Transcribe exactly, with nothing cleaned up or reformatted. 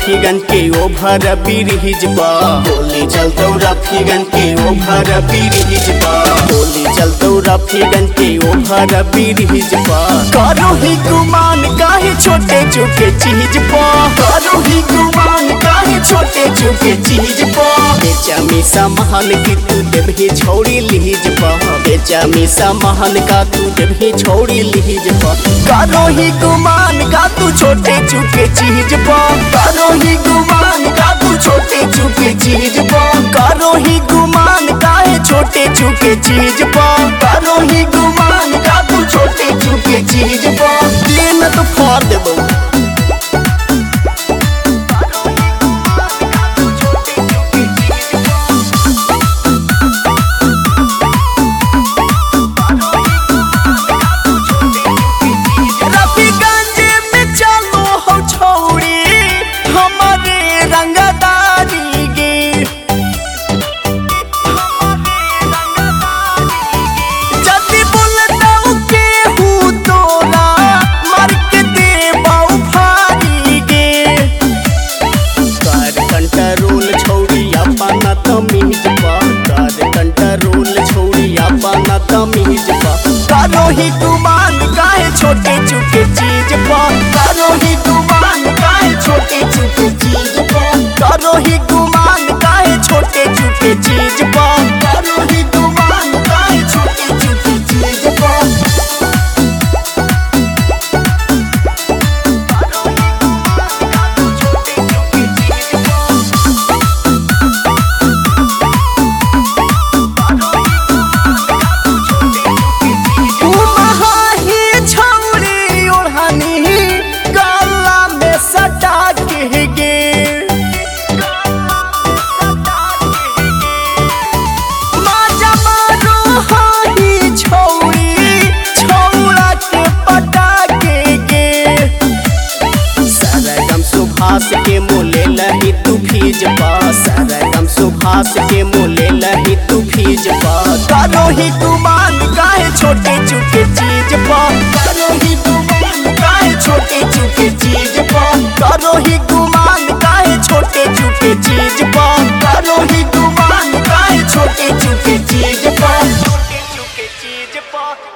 रफीगन के over bridge बा गोली चलतौ रफीगन के ओभर ब्रिज बा गोली चलतौ रफीगन के ओभर ब्रिज बा करो ही गुमान काहे छोटे चुके चीज पा करो ही गुमान काहे छोटे चुके चीज पा बेचा मीसा महल की तू देबही छोड़ी लीज पा बेचा मीसा महल का तू देबही छोड़ी लीज पा करो ही गुमान का तू छोटे चुके चीज पा करो ही गुमान का तू छोटे चुके चीज पा करो ही गुमान काहे छोटे चुके चीज पा करो ही गुमान का तू छोटे चुके चीज पा ले न तो फाड़ देबो तमीज पा करो ही गुमान काहे छोटे चुके चीज पा करो ही गुमान काहे छोटे चुके चीज पा करो ही गुमान काहे छोटे चुके चीज पा करो ही गुमान काहे छोटे चुके चीज पा सुभाष के मोले लही तू फीज पा सरगम सुभाष के मोले लही तू फीज पा करो ही गुमान काहे छोटे चुके चीज पा करो ही गुमान काहे छोटे चुके चीज पा करो ही गुमान काहे छोटे चुके चीज पा करो ही गुमान काहे छोटे चुके चीज पा छोटे चुके चीज पा।